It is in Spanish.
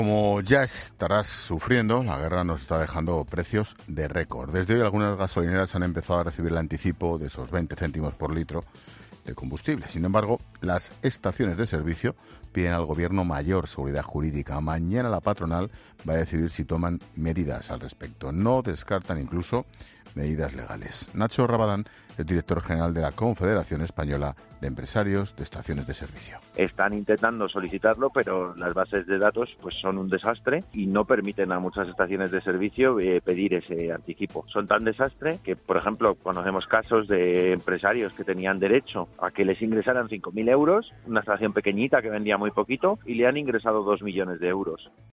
Como ya estarás sufriendo, la guerra nos está dejando precios de récord. Desde hoy algunas gasolineras han empezado a recibir el anticipo de esos 20 céntimos por litro de combustible. Sin embargo, las estaciones de servicio piden al gobierno mayor seguridad jurídica. Mañana la patronal va a decidir si toman medidas al respecto. No descartan incluso medidas legales. Nacho Rabadán es director general de la Confederación Española de Empresarios de Estaciones de Servicio. Están intentando solicitarlo, pero las bases de datos pues son un desastre y no permiten a muchas estaciones de servicio pedir ese anticipo. Son tan desastre que, por ejemplo, conocemos casos de empresarios que tenían derecho a que les ingresaran 5.000 euros, una estación pequeñita que vendía muy poquito, y le han ingresado 2 millones de euros.